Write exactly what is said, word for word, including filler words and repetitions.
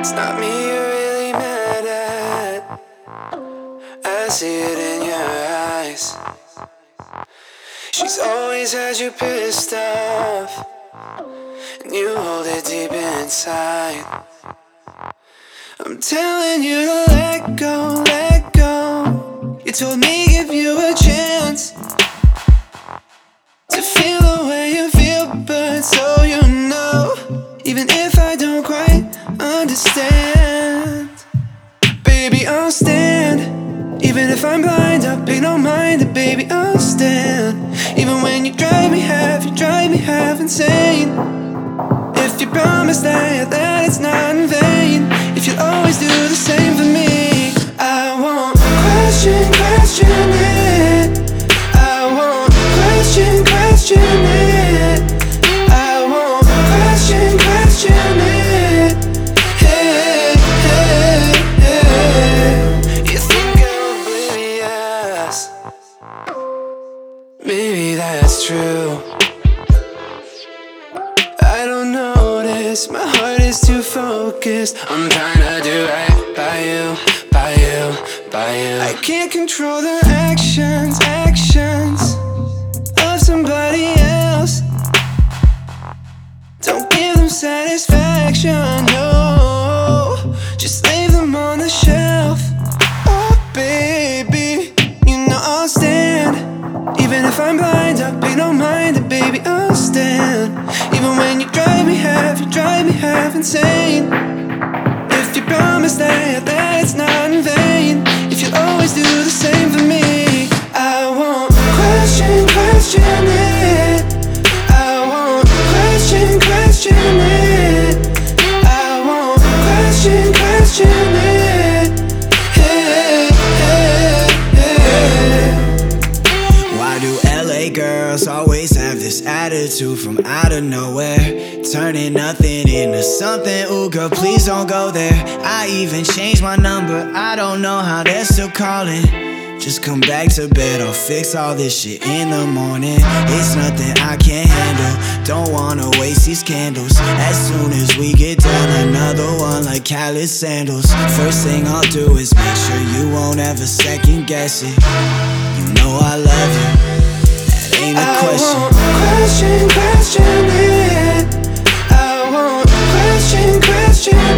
It's not me you're really mad at. I see it in your eyes. She's always had you pissed off, and you hold it deep inside. I'm telling you to let go, let go. You told me give you a chance to feel the way you feel, but so you know, even if I don't quite understand, baby, I'll stand. Even if I'm blind, I'll pay no mind, and baby, I'll stand. Even when you drive me half, you drive me half insane. If you promise that, that it's not in vain, if you'll always do the same for me, I won't question, question it. I won't question, question it. I won't question, question it. Hey, hey, hey. You think I'm oblivious? Maybe that's true. I don't notice, my heart is too focused. I'm trying to do right by you, by you, by you. I can't control the actions, actions of somebody else. Don't give them satisfaction, no. Just leave them on the shelf. Oh baby, you know I'll stand. Even if I'm blind, I'll pay no mind, and baby, I'll stand. Even when you drive me half, you drive me half insane. If you promise that, that it's not in vain, if you'll always do the same for me, I won't question, question it. I won't question, question it. I won't question, question it. Hey, hey, hey. Why do L A girls always have this attitude from out of nowhere, turning nothing into something? Ooh girl, please don't go there. I even changed my number, I don't know how they're still calling. Just come back to bed, I'll fix all this shit in the morning. It's nothing I can't handle, don't wanna waste these candles. As soon as we get done, another one like callous sandals. First thing I'll do is make sure you won't ever second guess it. You know I love you, that ain't a question. I won't question, question it. I won't question, question